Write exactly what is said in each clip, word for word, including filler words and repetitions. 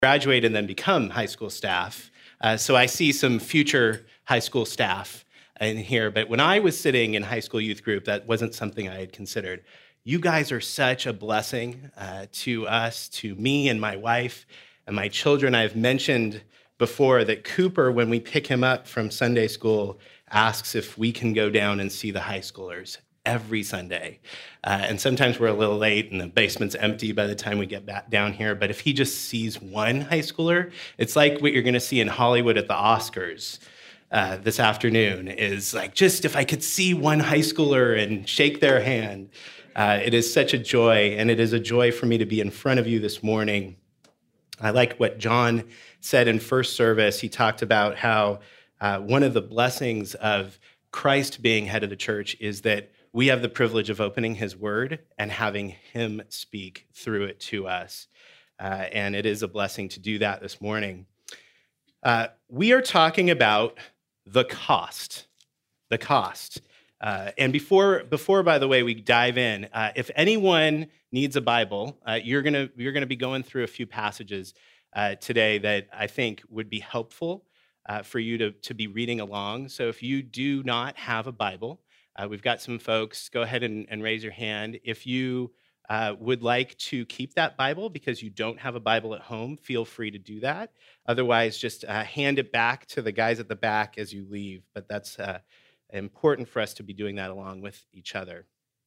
graduate and then become high school staff. Uh, so I see some future high school staff in here. But when I was sitting in high school youth group, that wasn't something I had considered. You guys are such a blessing uh, to us, to me and my wife and my children. I've mentioned before that Cooper, when we pick him up from Sunday school, asks if we can go down and see the high schoolers every Sunday. Uh, and sometimes we're a little late and the basement's empty by the time we get back down here. But if he just sees one high schooler, it's like what you're going to see in Hollywood at the Oscars uh, this afternoon is like, just if I could see one high schooler and shake their hand. Uh, it is such a joy, and it is a joy for me to be in front of you this morning. I like what John said in first service. He talked about how uh, one of the blessings of Christ being head of the church is that we have the privilege of opening his word and having him speak through it to us. Uh, and it is a blessing to do that this morning. Uh, we are talking about the cost, the cost. Uh, and before, before, by the way, we dive in, uh, if anyone needs a Bible, uh, you're gonna you're gonna be going through a few passages uh, today that I think would be helpful uh, for you to, to be reading along. So if you do not have a Bible, Uh, we've got some folks. Go ahead and, and raise your hand. If you uh, would like to keep that Bible because you don't have a Bible at home, feel free to do that. Otherwise, just uh, hand it back to the guys at the back as you leave. But that's uh, important for us to be doing that along with each other.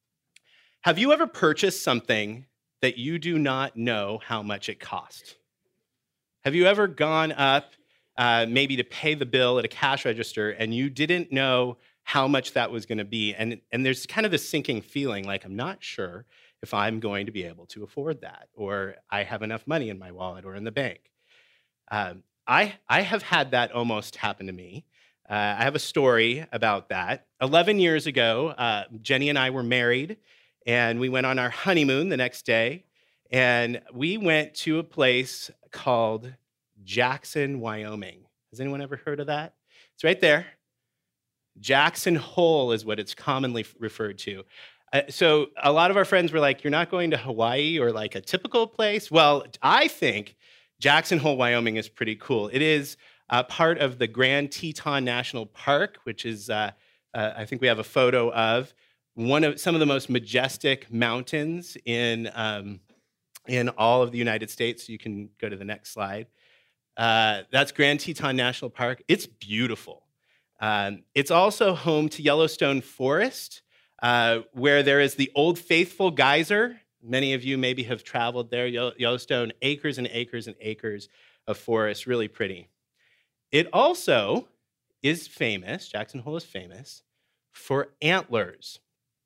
Have you ever purchased something that you do not know how much it cost? Have you ever gone up uh, maybe to pay the bill at a cash register and you didn't know how much that was going to be? And, and there's kind of this sinking feeling like, I'm not sure if I'm going to be able to afford that, or I have enough money in my wallet or in the bank. Um, I, I have had that almost happen to me. Uh, I have a story about that. eleven years ago, uh, Jenny and I were married, and we went on our honeymoon the next day, and we went to a place called Jackson, Wyoming. Has anyone ever heard of that? It's right there. Jackson Hole is what it's commonly referred to. Uh, so a lot of our friends were like, you're not going to Hawaii or like a typical place? Well, I think Jackson Hole, Wyoming is pretty cool. It is uh, part of the Grand Teton National Park, which is, uh, uh, I think we have a photo of, one of some of the most majestic mountains in, um, in all of the United States. You can go to the next slide. Uh, that's Grand Teton National Park. It's beautiful. Um, it's also home to Yellowstone Forest, uh, where there is the Old Faithful Geyser. Many of you maybe have traveled there. Yellowstone, acres and acres and acres of forest, really pretty. It also is famous, Jackson Hole is famous, for antlers.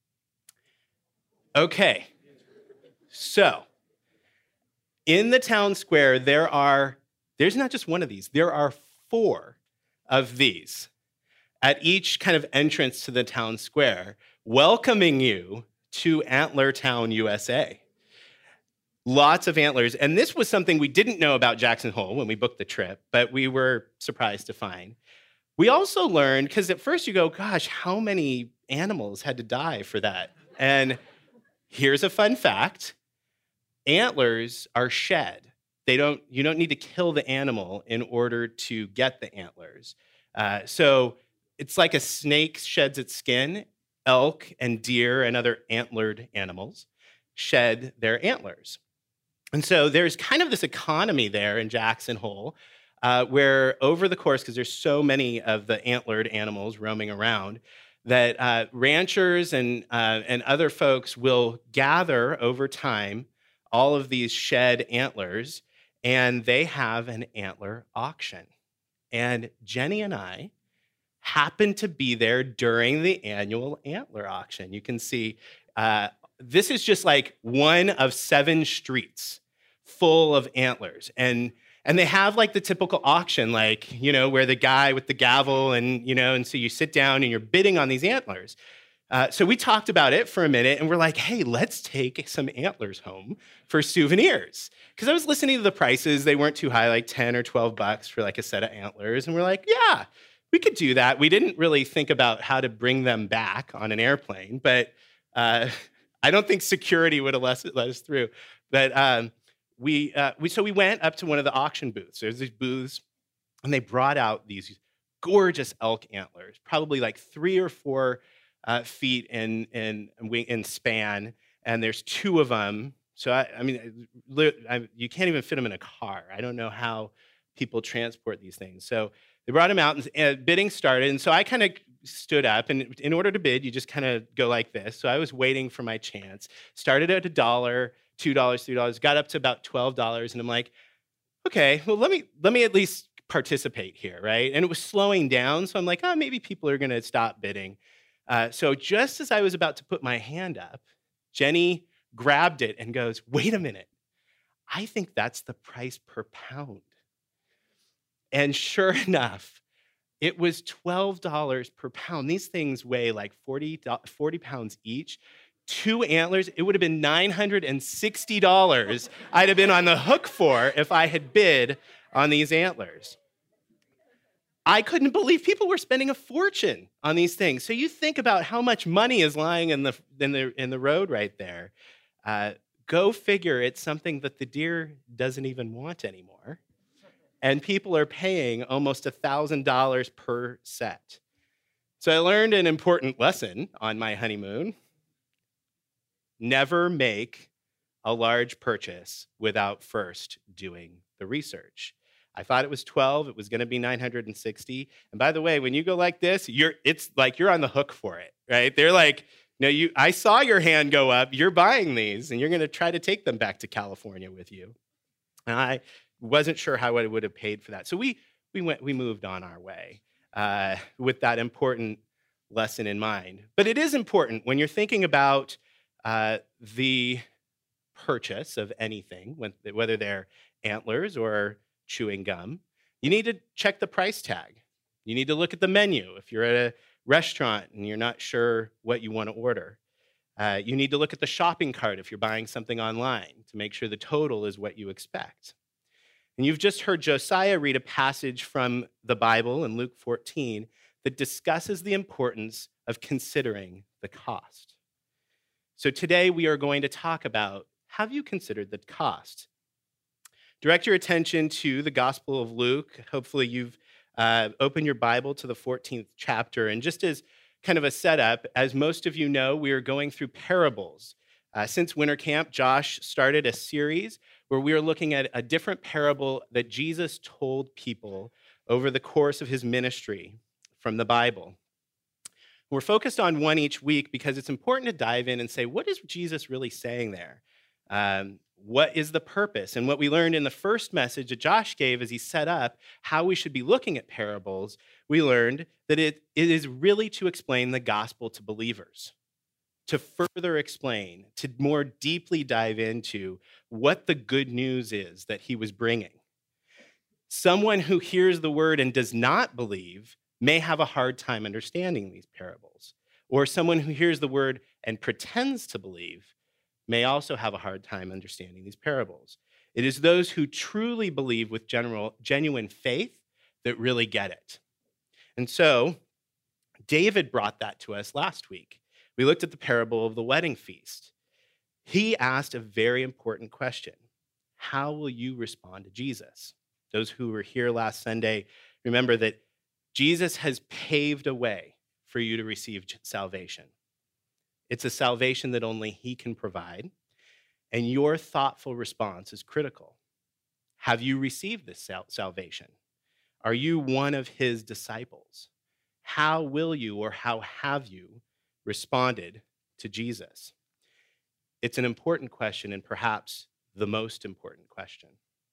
Okay, so in the town square, there are, there's not just one of these, there are four of these at each kind of entrance to the town square, welcoming you to Antler Town, U S A. Lots of antlers. And this was something we didn't know about Jackson Hole when we booked the trip, but we were surprised to find. We also learned, because at first you go, gosh, how many animals had to die for that? And here's a fun fact. Antlers are shed. They don't, you don't need to kill the animal in order to get the antlers. Uh, so it's like a snake sheds its skin. Elk and deer and other antlered animals shed their antlers. And so there's kind of this economy there in Jackson Hole uh, where over the course, because there's so many of the antlered animals roaming around, that uh, ranchers and, uh, and other folks will gather over time all of these shed antlers, and they have an antler auction. And Jenny and I happened to be there during the annual antler auction. You can see uh, this is just like one of seven streets full of antlers. And, and they have like the typical auction, like, you know, where the guy with the gavel and, you know, and so you sit down and you're bidding on these antlers. Uh, so we talked about it for a minute and we're like, hey, let's take some antlers home for souvenirs. Because I was listening to the prices. They weren't too high, like ten or twelve bucks for like a set of antlers. And we're like, yeah, we could do that. We didn't really think about how to bring them back on an airplane, but uh, I don't think security would have let us, let us through. But um, we, uh, we, so we went up to one of the auction booths. There's these booths, and they brought out these gorgeous elk antlers, probably like three or four uh, feet in, in, in span, and there's two of them. So, I, I mean, I, you can't even fit them in a car. I don't know how people transport these things. So they brought them out, and, and bidding started, and so I kind of stood up, and in order to bid, you just kind of go like this. So I was waiting for my chance. Started at a dollar, two dollars, three dollars, got up to about twelve dollars, and I'm like, okay, well, let me let me at least participate here, right? And it was slowing down, so I'm like, oh, maybe people are going to stop bidding. Uh, so just as I was about to put my hand up, Jenny grabbed it and goes, wait a minute, I think that's the price per pound. And sure enough, it was twelve dollars per pound. These things weigh like forty, forty pounds each. Two antlers, it would have been nine hundred sixty dollars I'd have been on the hook for if I had bid on these antlers. I couldn't believe people were spending a fortune on these things. So you think about how much money is lying in the, in the, in the road right there. Uh, go figure, it's something that the deer doesn't even want anymore. And people are paying almost one thousand dollars per set. So I learned an important lesson on my honeymoon. Never make a large purchase without first doing the research. I thought it was twelve, it was gonna be nine hundred sixty. And by the way, when you go like this, you're it's like you're on the hook for it, right? They're like, no, you I saw your hand go up, you're buying these, and you're gonna try to take them back to California with you. And I wasn't sure how I would have paid for that. So we we went we moved on our way uh, with that important lesson in mind. But it is important when you're thinking about uh, the purchase of anything, when, whether they're antlers or chewing gum, you need to check the price tag. You need to look at the menu if you're at a restaurant and you're not sure what you want to order. Uh, you need to look at the shopping cart if you're buying something online to make sure the total is what you expect. And you've just heard Josiah read a passage from the Bible in Luke fourteen that discusses the importance of considering the cost. So today we are going to talk about, have you considered the cost? Direct your attention to the Gospel of Luke. Hopefully you've uh, opened your Bible to the fourteenth chapter. And just as kind of a setup, as most of you know, we are going through parables. Uh, since winter camp, Josh started a series where we are looking at a different parable that Jesus told people over the course of his ministry from the Bible. We're focused on one each week because it's important to dive in and say, what is Jesus really saying there? Um, what is the purpose? And what we learned in the first message that Josh gave as he set up how we should be looking at parables, we learned that it, it is really to explain the gospel to believers, to further explain, to more deeply dive into what the good news is that he was bringing. Someone who hears the word and does not believe may have a hard time understanding these parables. Or someone who hears the word and pretends to believe may also have a hard time understanding these parables. It is those who truly believe with general, genuine faith that really get it. And so David brought that to us last week. We looked at the parable of the wedding feast. He asked a very important question. How will you respond to Jesus? Those who were here last Sunday, remember that Jesus has paved a way for you to receive salvation. It's a salvation that only he can provide, and your thoughtful response is critical. Have you received this sal- salvation? Are you one of his disciples? How will you or how have you responded to Jesus? It's an important question and perhaps the most important question.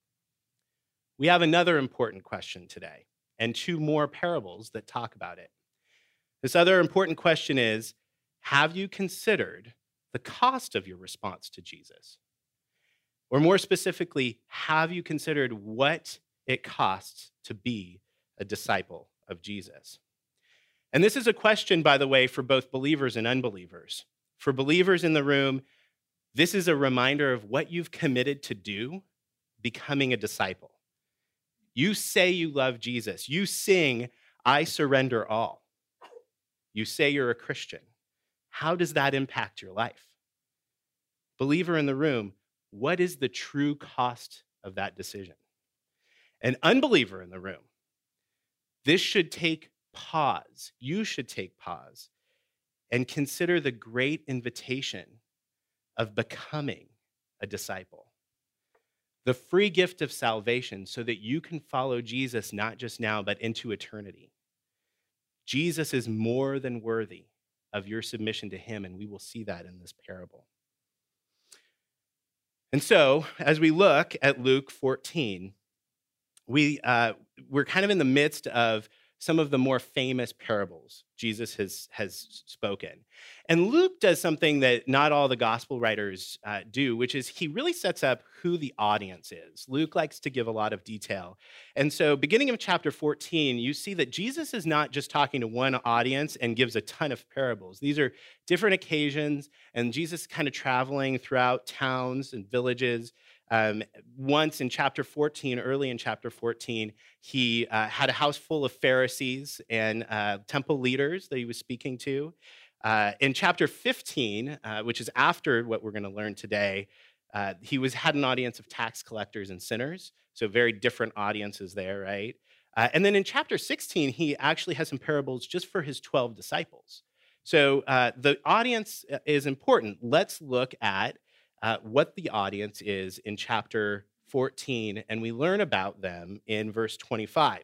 We have another important question today and two more parables that talk about it. This other important question is, have you considered the cost of your response to Jesus? Or more specifically, have you considered what it costs to be a disciple of Jesus? And this is a question, by the way, for both believers and unbelievers. For believers in the room, this is a reminder of what you've committed to do, becoming a disciple. You say you love Jesus. You sing, I surrender all. You say you're a Christian. How does that impact your life? Believer in the room, what is the true cost of that decision? An unbeliever in the room, this should take pause. You should take pause and consider the great invitation of becoming a disciple. The free gift of salvation so that you can follow Jesus not just now, but into eternity. Jesus is more than worthy of your submission to him, and we will see that in this parable. And so, as we look at Luke fourteen, we, uh, we're kind of in the midst of some of the more famous parables Jesus has, has spoken. And Luke does something that not all the gospel writers uh, do, which is he really sets up who the audience is. Luke likes to give a lot of detail. And so beginning of chapter fourteen, you see that Jesus is not just talking to one audience and gives a ton of parables. These are different occasions, and Jesus is kind of traveling throughout towns and villages. Um, once in chapter fourteen, early in chapter fourteen, he uh, had a house full of Pharisees and uh, temple leaders that he was speaking to. Uh, in chapter fifteen, uh, which is after what we're going to learn today, uh, he was had an audience of tax collectors and sinners, so very different audiences there, right? Uh, and then in chapter sixteen, he actually has some parables just for his twelve disciples. So uh, the audience is important. Let's look at Uh, what the audience is in chapter fourteen, and we learn about them in verse twenty-five.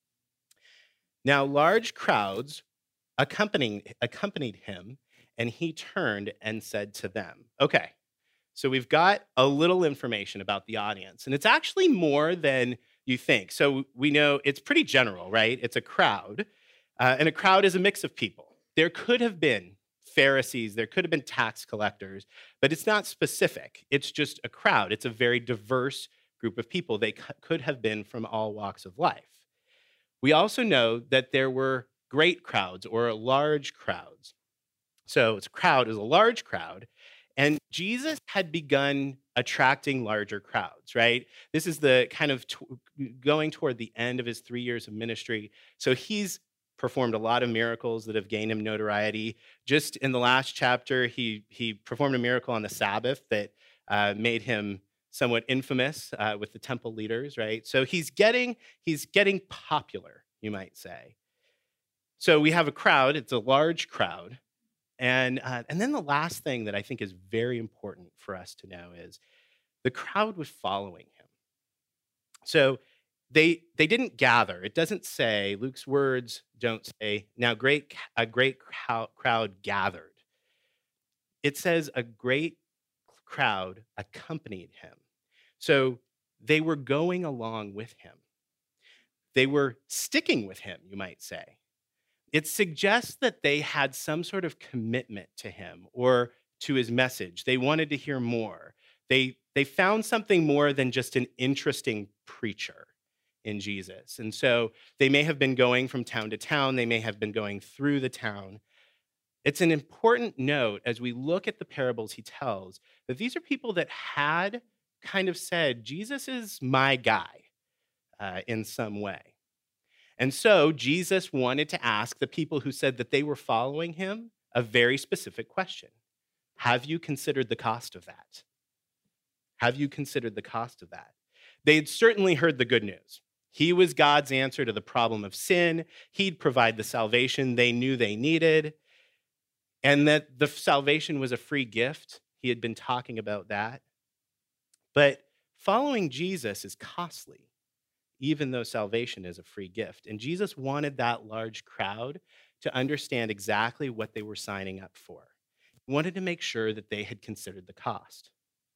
Now, large crowds accompanied, accompanied him, and he turned and said to them, okay, so we've got a little information about the audience, and it's actually more than you think. So we know it's pretty general, right? It's a crowd, uh, and a crowd is a mix of people. There could have been Pharisees, there could have been tax collectors, but it's not specific. It's just a crowd. It's a very diverse group of people. They could have been from all walks of life. We also know that there were great crowds or large crowds. So it's a crowd is a large crowd, and Jesus had begun attracting larger crowds, right? This is the kind of t- going toward the end of his three years of ministry. So he's performed a lot of miracles that have gained him notoriety. Just in the last chapter, he, he performed a miracle on the Sabbath that uh, made him somewhat infamous uh, with the temple leaders, right? So he's getting, he's getting popular, you might say. So we have a crowd, it's a large crowd. And, uh, and then the last thing that I think is very important for us to know is the crowd was following him. So They they didn't gather. It doesn't say, Luke's words don't say, now great a great crowd gathered. It says a great crowd accompanied him. So they were going along with him. They were sticking with him, you might say. It suggests that they had some sort of commitment to him or to his message. They wanted to hear more. They, they found something more than just an interesting preacher in Jesus. And so they may have been going from town to town. They may have been going through the town. It's an important note as we look at the parables he tells that these are people that had kind of said, Jesus is my guy uh, in some way. And so Jesus wanted to ask the people who said that they were following him a very specific question. Have you considered the cost of that? Have you considered the cost of that? They had certainly heard the good news. He was God's answer to the problem of sin. He'd provide the salvation they knew they needed, and that the salvation was a free gift. He had been talking about that. But following Jesus is costly, even though salvation is a free gift. And Jesus wanted that large crowd to understand exactly what they were signing up for. He wanted to make sure that they had considered the cost.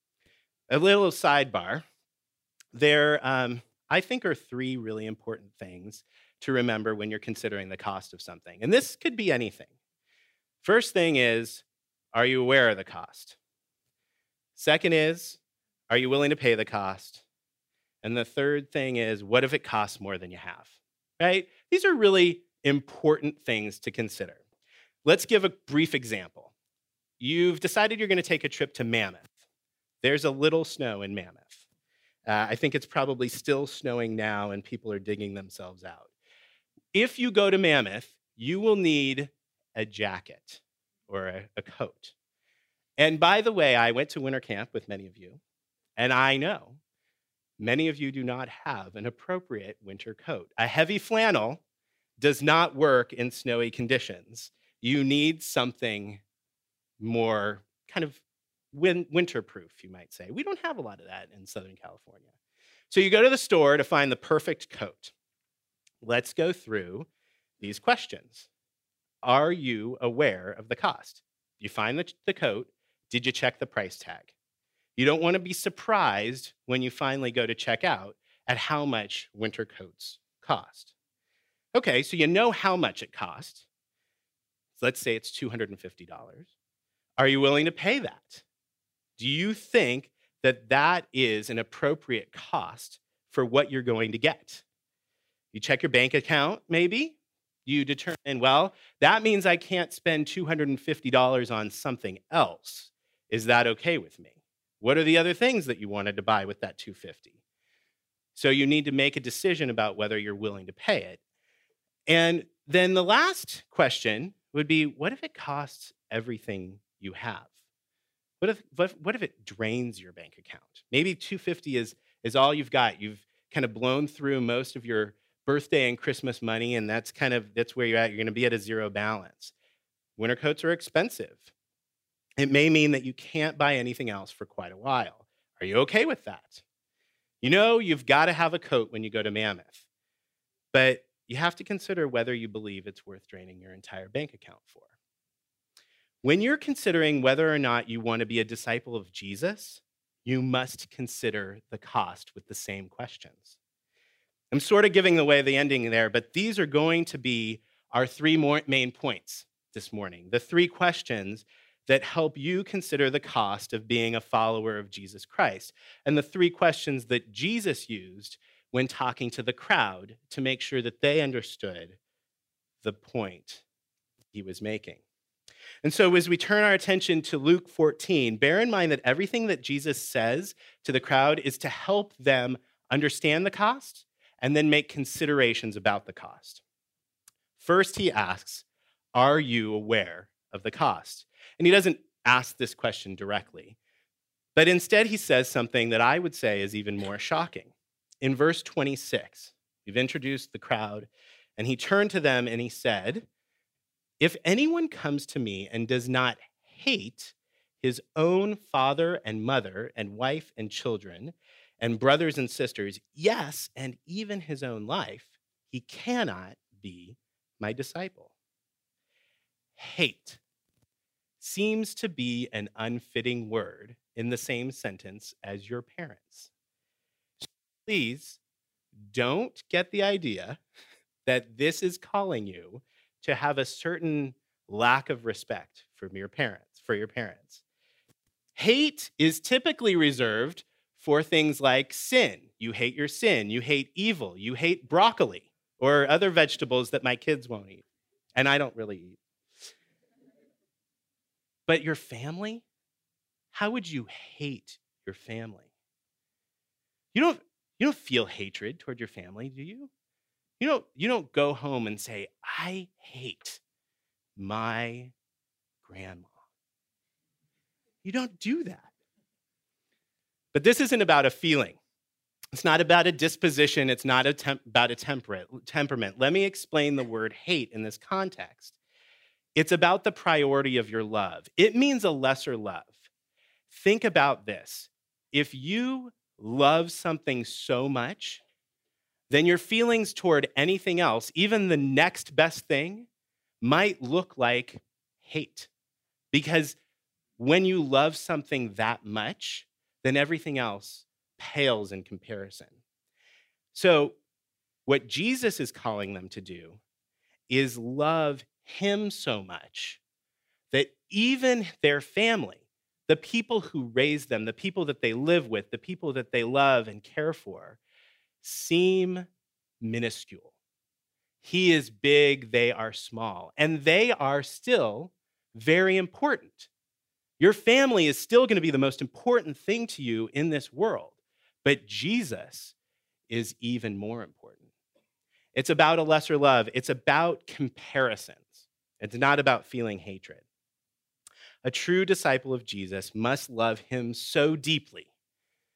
A little sidebar, there, um, I think, are three really important things to remember when you're considering the cost of something. And this could be anything. First thing is, are you aware of the cost? Second is, are you willing to pay the cost? And the third thing is, what if it costs more than you have, right? These are really important things to consider. Let's give a brief example. You've decided you're going to take a trip to Mammoth. There's a little snow in Mammoth. Uh, I think it's probably still snowing now and people are digging themselves out. If you go to Mammoth, you will need a jacket or a, a coat. And by the way, I went to winter camp with many of you. And I know many of you do not have an appropriate winter coat. A heavy flannel does not work in snowy conditions. You need something more kind of win- winter-proof, you might say. We don't have a lot of that in Southern California. So you go to the store to find the perfect coat. Let's go through these questions. Are you aware of the cost? You find the, the coat. Did you check the price tag? You don't want to be surprised when you finally go to check out at how much winter coats cost. Okay, so you know how much it costs. Let's say it's two hundred fifty dollars. Are you willing to pay that? Do you think that that is an appropriate cost for what you're going to get? You check your bank account, maybe. You determine, well, that means I can't spend two hundred fifty dollars on something else. Is that okay with me? What are the other things that you wanted to buy with that two hundred fifty dollars? So you need to make a decision about whether you're willing to pay it. And then the last question would be, what if it costs everything you have? What if, what, what if it drains your bank account? Maybe two hundred fifty dollars is, is all you've got. You've kind of blown through most of your birthday and Christmas money, and that's kind of, that's where you're at. You're going to be at a zero balance. Winter coats are expensive. It may mean that you can't buy anything else for quite a while. Are you okay with that? You know, you've got to have a coat when you go to Mammoth, but you have to consider whether you believe it's worth draining your entire bank account for. When you're considering whether or not you want to be a disciple of Jesus, you must consider the cost with the same questions. I'm sort of giving away the ending there, but these are going to be our three more main points this morning. The three questions that help you consider the cost of being a follower of Jesus Christ, and the three questions that Jesus used when talking to the crowd to make sure that they understood the point he was making. And so as we turn our attention to Luke fourteen, bear in mind that everything that Jesus says to the crowd is to help them understand the cost and then make considerations about the cost. First, he asks, are you aware of the cost? And he doesn't ask this question directly, but instead he says something that I would say is even more shocking. In verse twenty-six, you've introduced the crowd, and he turned to them and he said, if anyone comes to me and does not hate his own father and mother and wife and children and brothers and sisters, yes, and even his own life, he cannot be my disciple. Hate seems to be an unfitting word in the same sentence as your parents. So please don't get the idea that this is calling you to have a certain lack of respect for your parents, for your parents. Hate is typically reserved for things like sin. You hate your sin, you hate evil, you hate broccoli or other vegetables that my kids won't eat, and I don't really eat. But your family? How would you hate your family? You don't, you don't feel hatred toward your family, do you? You don't, you don't go home and say, I hate my grandma. You don't do that. But this isn't about a feeling. It's not about a disposition. It's not a temp- about a temperate, temperament. Let me explain the word hate in this context. It's about the priority of your love. It means a lesser love. Think about this. If you love something so much, then your feelings toward anything else, even the next best thing, might look like hate. Because when you love something that much, then everything else pales in comparison. So what Jesus is calling them to do is love him so much that even their family, the people who raise them, the people that they live with, the people that they love and care for, seem minuscule. He is big, they are small, and they are still very important. Your family is still going to be the most important thing to you in this world, but Jesus is even more important. It's about a lesser love. It's about comparisons. It's not about feeling hatred. A true disciple of Jesus must love him so deeply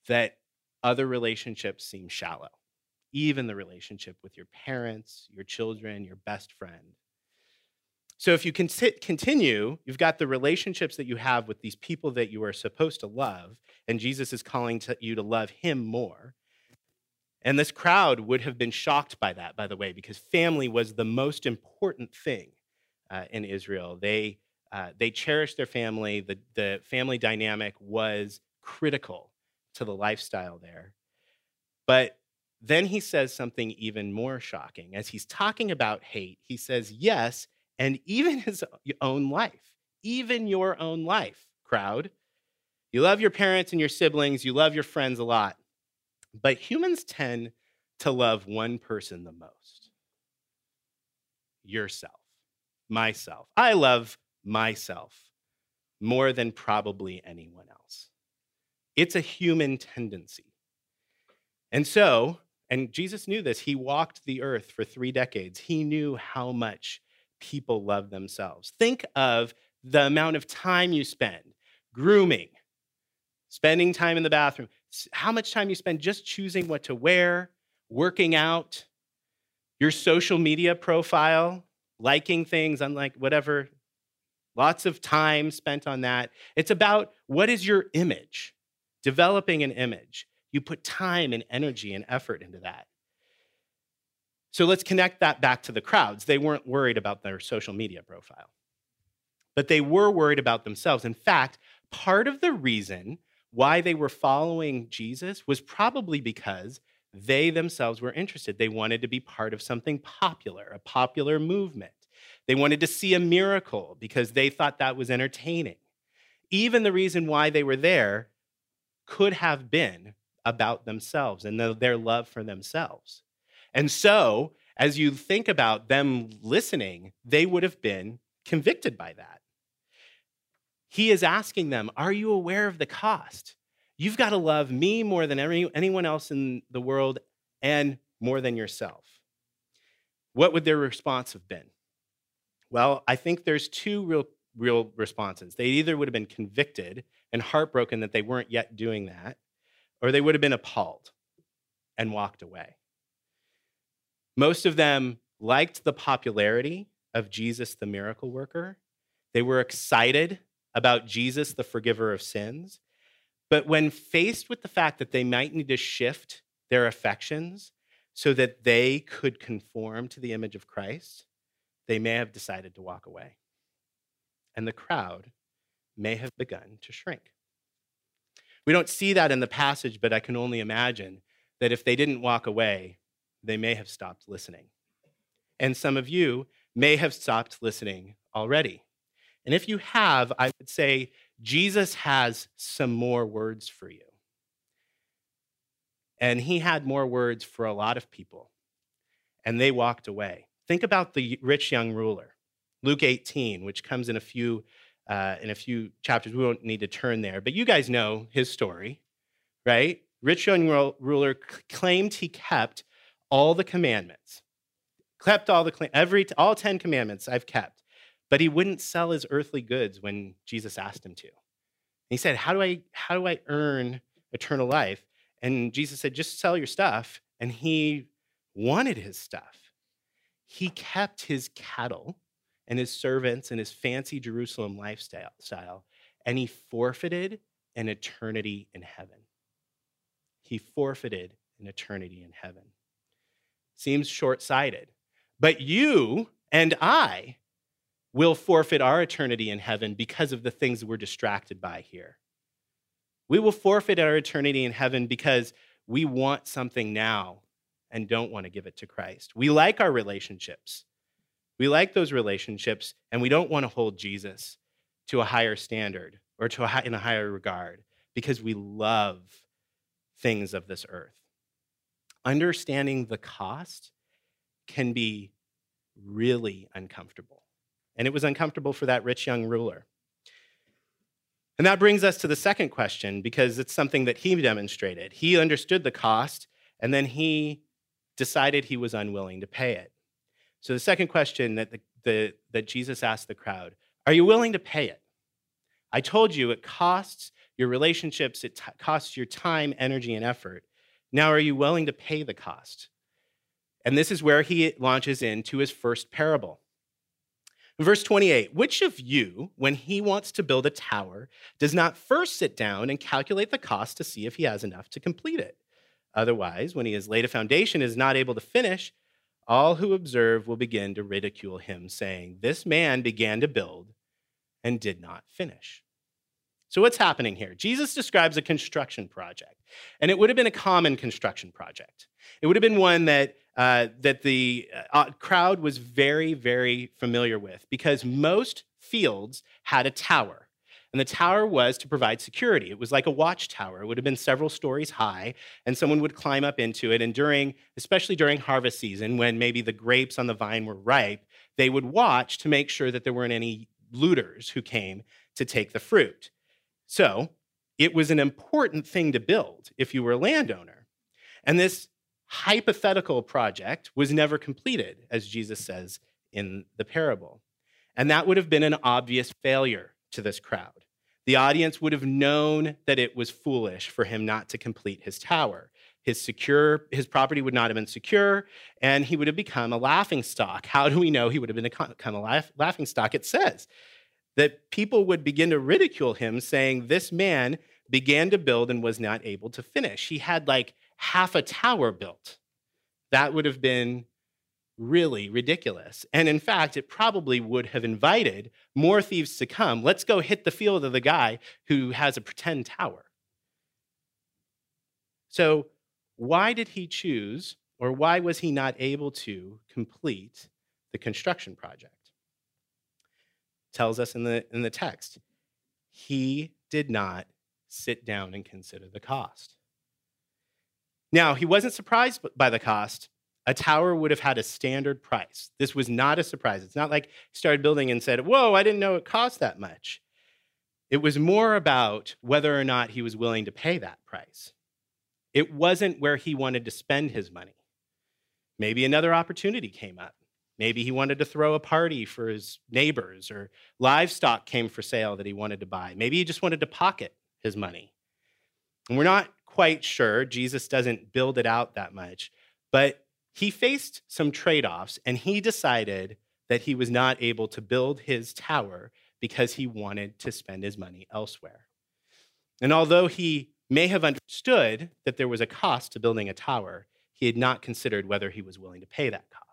that other relationships seem shallow, even the relationship with your parents, your children, your best friend. So if you can continue, you've got the relationships that you have with these people that you are supposed to love, and Jesus is calling to you to love him more. And this crowd would have been shocked by that, by the way, because family was the most important thing uh, in Israel. They uh, they cherished their family. The, the family dynamic was critical to the lifestyle there. But then he says something even more shocking. As he's talking about hate, he says, yes, and even his own life, even your own life, crowd. You love your parents and your siblings, you love your friends a lot, but humans tend to love one person the most. Yourself, myself. I love myself more than probably anyone else. It's a human tendency. And so, and Jesus knew this, he walked the earth for three decades. He knew how much people love themselves. Think of the amount of time you spend grooming, spending time in the bathroom, how much time you spend just choosing what to wear, working out, your social media profile, liking things, unlike whatever, lots of time spent on that. It's about what is your image, developing an image. You put time and energy and effort into that. So let's connect that back to the crowds. They weren't worried about their social media profile, but they were worried about themselves. In fact, part of the reason why they were following Jesus was probably because they themselves were interested. They wanted to be part of something popular, a popular movement. They wanted to see a miracle because they thought that was entertaining. Even the reason why they were there could have been about themselves and the, their love for themselves. And so, as you think about them listening, they would have been convicted by that. He is asking them, are you aware of the cost? You've got to love me more than any, anyone else in the world and more than yourself. What would their response have been? Well, I think there's two real, real responses. They either would have been convicted and heartbroken that they weren't yet doing that, or they would have been appalled and walked away. Most of them liked the popularity of Jesus, the miracle worker. They were excited about Jesus, the forgiver of sins. But when faced with the fact that they might need to shift their affections so that they could conform to the image of Christ, they may have decided to walk away. And the crowd may have begun to shrink. We don't see that in the passage, but I can only imagine that if they didn't walk away, they may have stopped listening. And some of you may have stopped listening already. And if you have, I would say Jesus has some more words for you. And he had more words for a lot of people, and they walked away. Think about the rich young ruler, Luke eighteen, which comes in a few uh, in a few chapters. We won't need to turn there, but you guys know his story, right? Rich young ruler claimed he kept all the commandments, kept all the every all ten commandments I've kept, but he wouldn't sell his earthly goods when Jesus asked him to. He said, "How do I how do I earn eternal life?" And Jesus said, "Just sell your stuff." And he wanted his stuff. He kept his cattle and his servants and his fancy Jerusalem lifestyle, style, and he forfeited an eternity in heaven. He forfeited an eternity in heaven. Seems short-sighted, but you and I will forfeit our eternity in heaven because of the things we're distracted by here. We will forfeit our eternity in heaven because we want something now and don't want to give it to Christ. We like our relationships. We like those relationships, and we don't want to hold Jesus to a higher standard or to a high, in a higher regard because we love things of this earth. Understanding the cost can be really uncomfortable. And it was uncomfortable for that rich young ruler. And that brings us to the second question, because it's something that he demonstrated. He understood the cost, and then he decided he was unwilling to pay it. So the second question that, the, the, that Jesus asked the crowd, are you willing to pay it? I told you it costs your relationships, it t- costs your time, energy, and effort. Now, are you willing to pay the cost? And this is where he launches into his first parable. Verse twenty-eight, which of you, when he wants to build a tower, does not first sit down and calculate the cost to see if he has enough to complete it? Otherwise, when he has laid a foundation and is not able to finish, all who observe will begin to ridicule him, saying, this man began to build and did not finish. So what's happening here? Jesus describes a construction project, and it would have been a common construction project. It would have been one that, uh, that the uh, crowd was very, very familiar with, because most fields had a tower, and the tower was to provide security. It was like a watchtower. It would have been several stories high, and someone would climb up into it, and during, especially during harvest season, when maybe the grapes on the vine were ripe, they would watch to make sure that there weren't any looters who came to take the fruit. So it was an important thing to build if you were a landowner. And this hypothetical project was never completed, as Jesus says in the parable. And that would have been an obvious failure to this crowd. The audience would have known that it was foolish for him not to complete his tower. His secure, his property would not have been secure, and he would have become a laughingstock. How do we know he would have been a, become a laugh, laughingstock? It says that people would begin to ridicule him, saying, this man began to build and was not able to finish. He had like half a tower built. That would have been really ridiculous. And in fact, it probably would have invited more thieves to come. Let's go hit the field of the guy who has a pretend tower. So why did he choose, or why was he not able to complete the construction project? Tells us in the, in the text, he did not sit down and consider the cost. Now, he wasn't surprised by the cost. A tower would have had a standard price. This was not a surprise. It's not like he started building and said, whoa, I didn't know it cost that much. It was more about whether or not he was willing to pay that price. It wasn't where he wanted to spend his money. Maybe another opportunity came up. Maybe he wanted to throw a party for his neighbors, or livestock came for sale that he wanted to buy. Maybe he just wanted to pocket his money. And we're not quite sure. Jesus doesn't build it out that much. But he faced some trade-offs, and he decided that he was not able to build his tower because he wanted to spend his money elsewhere. And although he may have understood that there was a cost to building a tower, he had not considered whether he was willing to pay that cost.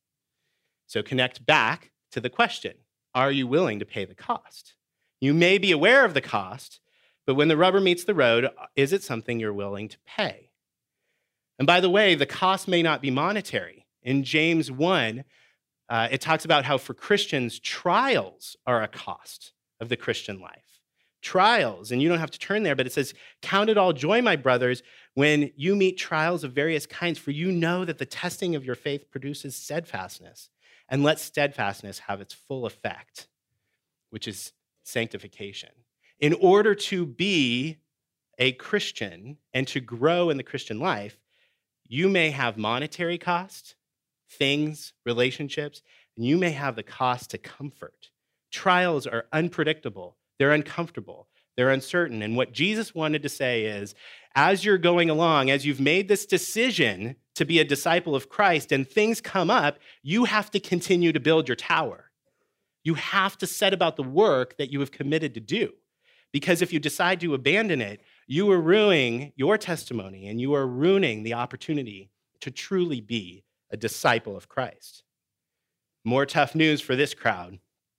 So connect back to the question, are you willing to pay the cost? You may be aware of the cost, but when the rubber meets the road, is it something you're willing to pay? And by the way, the cost may not be monetary. In James one, uh, it talks about how for Christians, trials are a cost of the Christian life. Trials, and you don't have to turn there, but it says, count it all joy, my brothers, when you meet trials of various kinds, for you know that the testing of your faith produces steadfastness. And let steadfastness have its full effect, which is sanctification. In order to be a Christian and to grow in the Christian life, you may have monetary cost, things, relationships, and you may have the cost to comfort. Trials are unpredictable. They're uncomfortable. They're uncertain. And what Jesus wanted to say is, as you're going along, as you've made this decision to be a disciple of Christ and things come up, you have to continue to build your tower. You have to set about the work that you have committed to do. Because if you decide to abandon it, you are ruining your testimony and you are ruining the opportunity to truly be a disciple of Christ. More tough news for this crowd.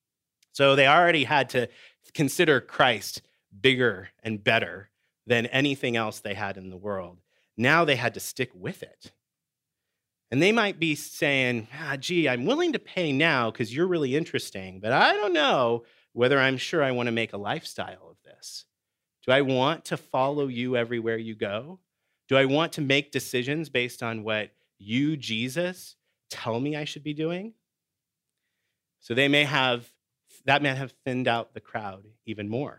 So they already had to consider Christ bigger and better than anything else they had in the world. Now they had to stick with it. And they might be saying, ah, gee, I'm willing to pay now because you're really interesting, but I don't know whether I'm sure I want to make a lifestyle of this. Do I want to follow you everywhere you go? Do I want to make decisions based on what you, Jesus, tell me I should be doing? So they may have, that may have thinned out the crowd even more.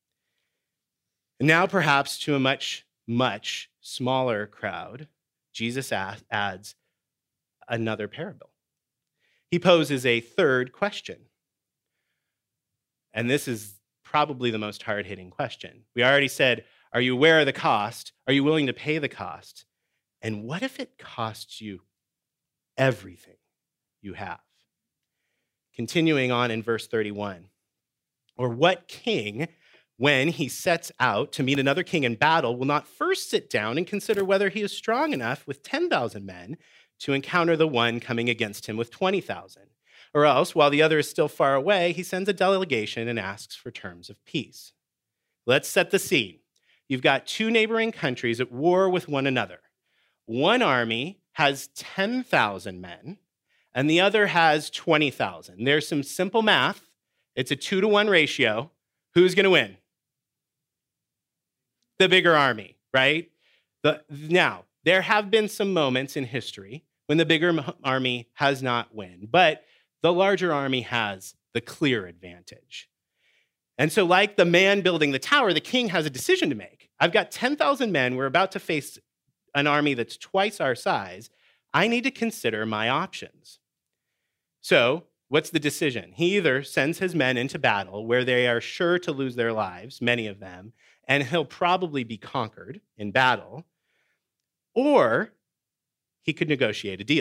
And now perhaps to a much, much smaller crowd, Jesus adds another parable. He poses a third question. And this is probably the most hard-hitting question. We already said, are you aware of the cost? Are you willing to pay the cost? And what if it costs you everything you have? Continuing on in verse thirty-one, or what king, when he sets out to meet another king in battle, will not first sit down and consider whether he is strong enough with ten thousand men to encounter the one coming against him with twenty thousand? Or else, while the other is still far away, he sends a delegation and asks for terms of peace. Let's set the scene. You've got two neighboring countries at war with one another. One army has ten thousand men, and the other has twenty thousand. There's some simple math. It's a two to one ratio. Who's going to win? The bigger army, right? The, now, there have been some moments in history when the bigger army has not won, but the larger army has the clear advantage. And so like the man building the tower, the king has a decision to make. I've got ten thousand men. We're about to face an army that's twice our size. I need to consider my options. So what's the decision? He either sends his men into battle where they are sure to lose their lives, many of them, and he'll probably be conquered in battle, or he could negotiate a deal.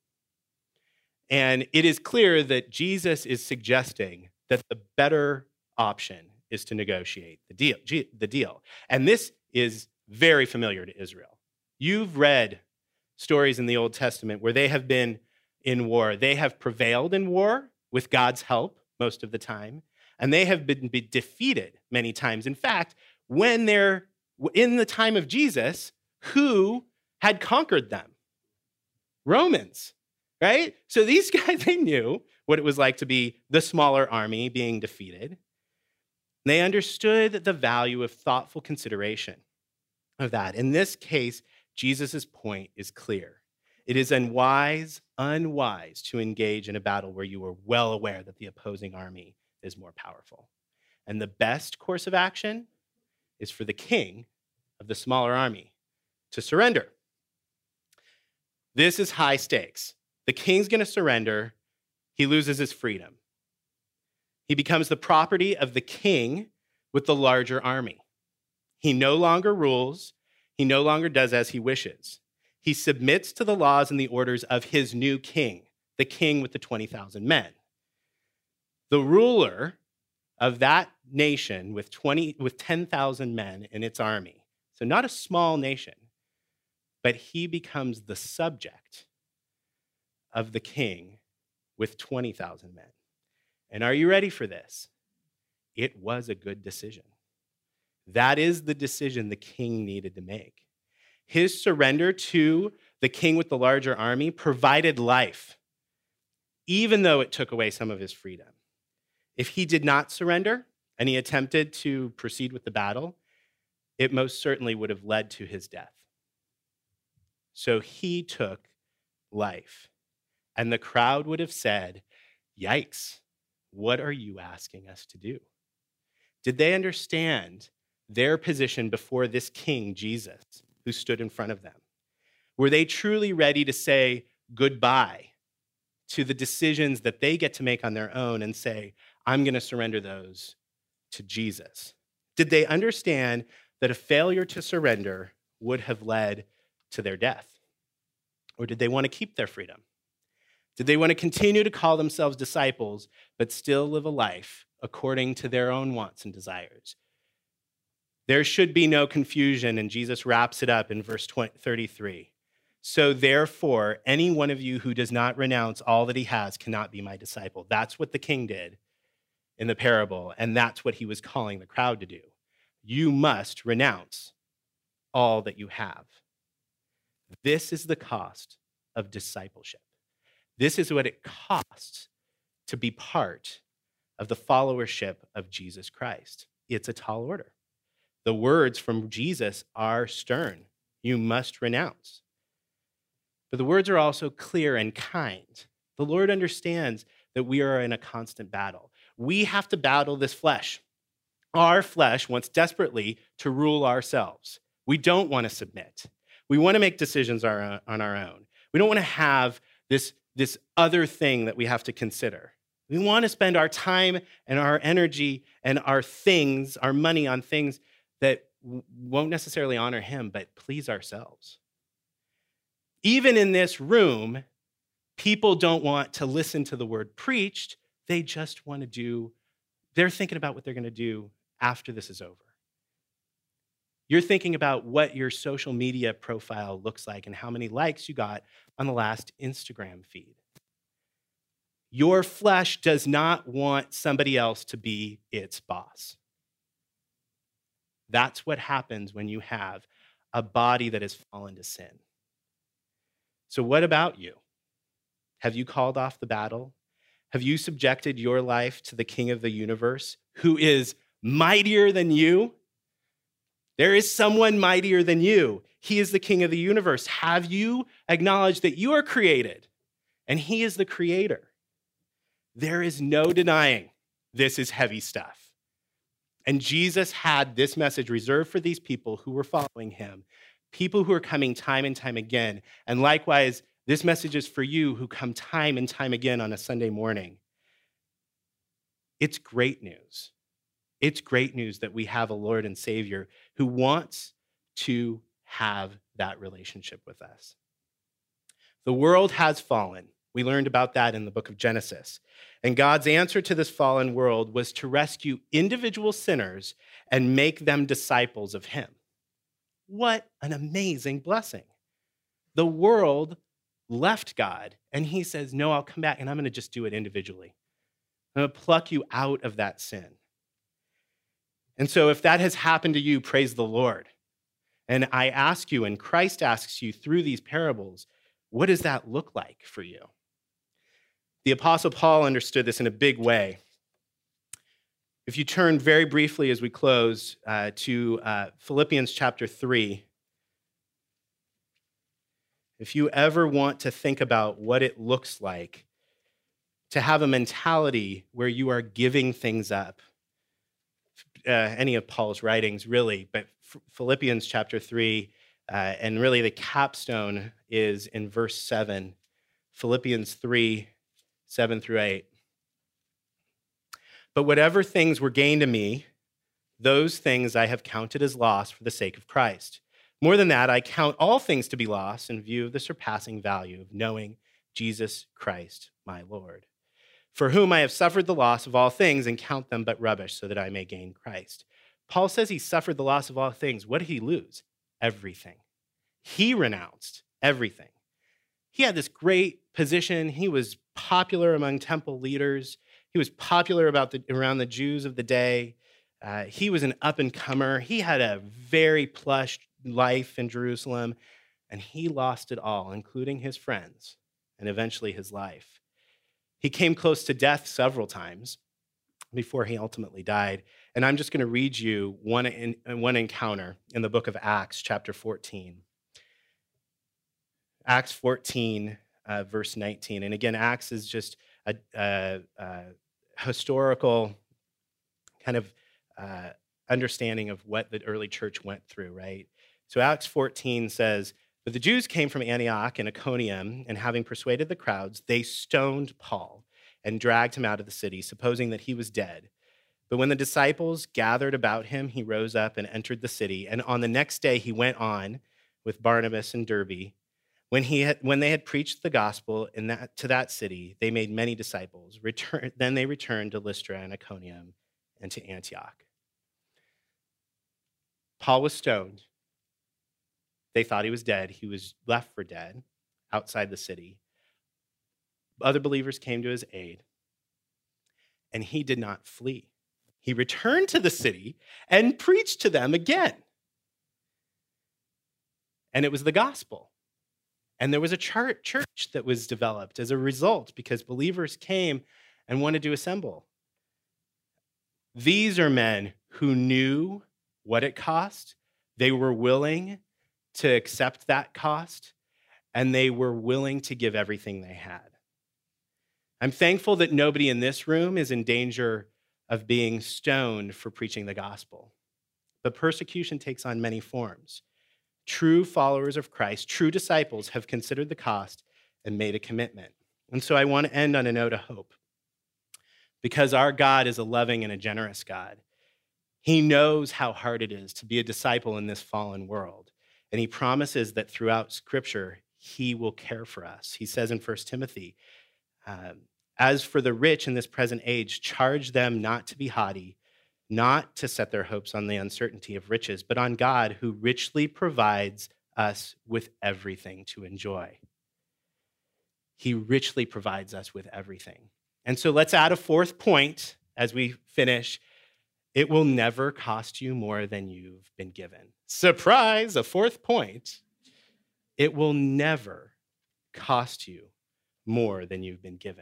And it is clear that Jesus is suggesting that the better option is to negotiate the deal. The deal. And this is very familiar to Israel. You've read stories in the Old Testament where they have been in war. They have prevailed in war with God's help most of the time, and they have been defeated many times. In fact, when they're in the time of Jesus, who had conquered them? Romans. Right? So these guys, they knew what it was like to be the smaller army being defeated. They understood the value of thoughtful consideration of that. In this case, Jesus' point is clear. It is unwise, unwise to engage in a battle where you are well aware that the opposing army is more powerful. And the best course of action is for the king of the smaller army to surrender. This is high stakes. The king's going to surrender. He loses his freedom. He becomes the property of the king with the larger army. He no longer rules. He no longer does as he wishes. He submits to the laws and the orders of his new king, the king with the twenty thousand men. The ruler of that nation with twenty, with ten thousand men in its army, so not a small nation, but he becomes the subject of the king with twenty thousand men. And are you ready for this? It was a good decision. That is the decision the king needed to make. His surrender to the king with the larger army provided life, even though it took away some of his freedom. If he did not surrender and he attempted to proceed with the battle, it most certainly would have led to his death. So he took life. And the crowd would have said, yikes, what are you asking us to do? Did they understand their position before this king, Jesus, who stood in front of them? Were they truly ready to say goodbye to the decisions that they get to make on their own and say, I'm going to surrender those to Jesus? Did they understand that a failure to surrender would have led to their death? Or did they want to keep their freedom? Did they want to continue to call themselves disciples, but still live a life according to their own wants and desires? There should be no confusion, and Jesus wraps it up in verse thirty-three. So therefore, any one of you who does not renounce all that he has cannot be my disciple. That's what the king did in the parable, and that's what he was calling the crowd to do. You must renounce all that you have. This is the cost of discipleship. This is what it costs to be part of the followership of Jesus Christ. It's a tall order. The words from Jesus are stern. You must renounce. But the words are also clear and kind. The Lord understands that we are in a constant battle. We have to battle this flesh. Our flesh wants desperately to rule ourselves. We don't want to submit. We want to make decisions on our own. We don't want to have this, this other thing that we have to consider. We want to spend our time and our energy and our things, our money on things that w- won't necessarily honor him, but please ourselves. Even in this room, people don't want to listen to the word preached. They just want to do, they're thinking about what they're going to do after this is over. You're thinking about what your social media profile looks like and how many likes you got on the last Instagram feed. Your flesh does not want somebody else to be its boss. That's what happens when you have a body that has fallen to sin. So what about you? Have you called off the battle? Have you subjected your life to the King of the universe, who is mightier than you? There is someone mightier than you. He is the King of the universe. Have you acknowledged that you are created and he is the creator? There is no denying this is heavy stuff. And Jesus had this message reserved for these people who were following him, people who are coming time and time again. And likewise, this message is for you who come time and time again on a Sunday morning. It's great news. It's great news that we have a Lord and Savior who wants to have that relationship with us. The world has fallen. We learned about that in the book of Genesis. And God's answer to this fallen world was to rescue individual sinners and make them disciples of him. What an amazing blessing. The world left God, and he says, no, I'll come back, and I'm going to just do it individually. I'm going to pluck you out of that sin. And so if that has happened to you, praise the Lord. And I ask you, and Christ asks you through these parables, what does that look like for you? The Apostle Paul understood this in a big way. If you turn very briefly as we close uh, to uh, Philippians chapter three, if you ever want to think about what it looks like to have a mentality where you are giving things up, uh, any of Paul's writings really, but Philippians chapter three, uh, and really the capstone is in verse seven, Philippians three, seven through eight. But whatever things were gained to me, those things I have counted as loss for the sake of Christ. More than that, I count all things to be lost in view of the surpassing value of knowing Jesus Christ, my Lord, for whom I have suffered the loss of all things and count them but rubbish so that I may gain Christ. Paul says he suffered the loss of all things. What did he lose? Everything. He renounced everything. He had this great position. He was popular among temple leaders. He was popular about the, around the Jews of the day. Uh, he was an up-and-comer. He had a very plush life in Jerusalem, and he lost it all, including his friends and eventually his life. He came close to death several times before he ultimately died. And I'm just going to read you one, in, one encounter in the book of Acts, chapter fourteen. Acts fourteen, uh, verse nineteen. And again, Acts is just a, a, a historical kind of uh, understanding of what the early church went through, right? So Acts fourteen says, but the Jews came from Antioch and Iconium, and having persuaded the crowds, they stoned Paul and dragged him out of the city, supposing that he was dead. But when the disciples gathered about him, he rose up and entered the city. And on the next day, he went on with Barnabas and Derbe. When, he had, when they had preached the gospel in that, to that city, they made many disciples. Return, then they returned to Lystra and Iconium and to Antioch. Paul was stoned. They thought he was dead. He was left for dead outside the city. Other believers came to his aid, and he did not flee. He returned to the city and preached to them again. And it was the gospel. And there was a church that was developed as a result because believers came and wanted to assemble. These are men who knew what it cost. They were willing to accept that cost, and they were willing to give everything they had. I'm thankful that nobody in this room is in danger of being stoned for preaching the gospel. But persecution takes on many forms. True followers of Christ, true disciples, have considered the cost and made a commitment. And so I want to end on a note of hope. because our God is a loving and a generous God. He knows how hard it is to be a disciple in this fallen world. And he promises that throughout Scripture, he will care for us. He says in First Timothy, um, as for the rich in this present age, charge them not to be haughty, not to set their hopes on the uncertainty of riches, but on God who richly provides us with everything to enjoy. He richly provides us with everything. And so let's add a fourth point as we finish. It will never cost you more than you've been given. Surprise, a fourth point. It will never cost you more than you've been given.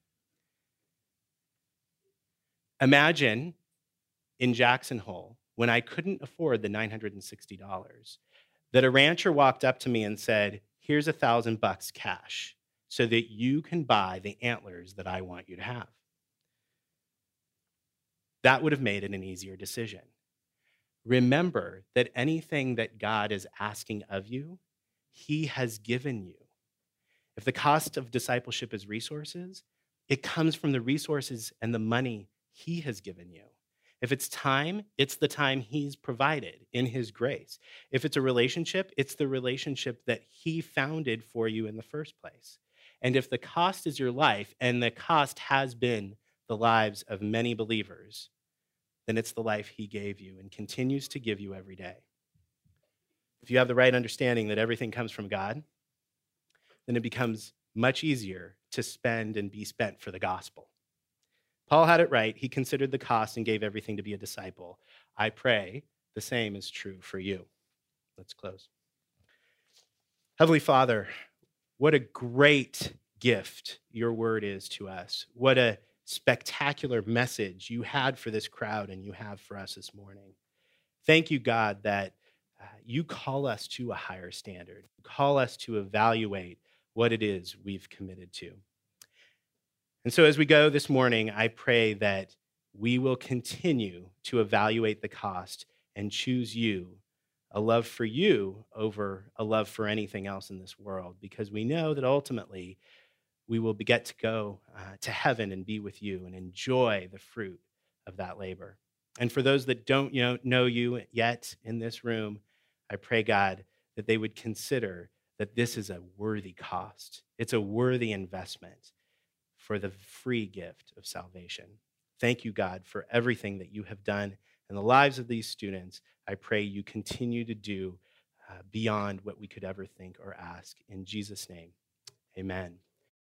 Imagine in Jackson Hole, when I couldn't afford the nine hundred sixty dollars, that a rancher walked up to me and said, here's a thousand bucks cash so that you can buy the antlers that I want you to have. That would have made it an easier decision. Remember that anything that God is asking of you, he has given you. If the cost of discipleship is resources, it comes from the resources and the money he has given you. If it's time, it's the time he's provided in his grace. If it's a relationship, it's the relationship that he founded for you in the first place. And if the cost is your life, and the cost has been the lives of many believers, then it's the life he gave you and continues to give you every day. If you have the right understanding that everything comes from God, then it becomes much easier to spend and be spent for the gospel. Paul had it right. He considered the cost and gave everything to be a disciple. I pray the same is true for you. Let's close. Heavenly Father, what a great gift your word is to us. What a spectacular message you had for this crowd and you have for us this morning. Thank you, God, that uh, you call us to a higher standard. You call us to evaluate what it is we've committed to. And so as we go this morning, I pray that we will continue to evaluate the cost and choose you, a love for you over a love for anything else in this world, because we know that ultimately we will get to go uh, to heaven and be with you and enjoy the fruit of that labor. And for those that don't you know, know you yet in this room, I pray, God, that they would consider that this is a worthy cost. It's a worthy investment for the free gift of salvation. Thank you, God, for everything that you have done in the lives of these students. I pray you continue to do uh, beyond what we could ever think or ask. In Jesus' name, amen.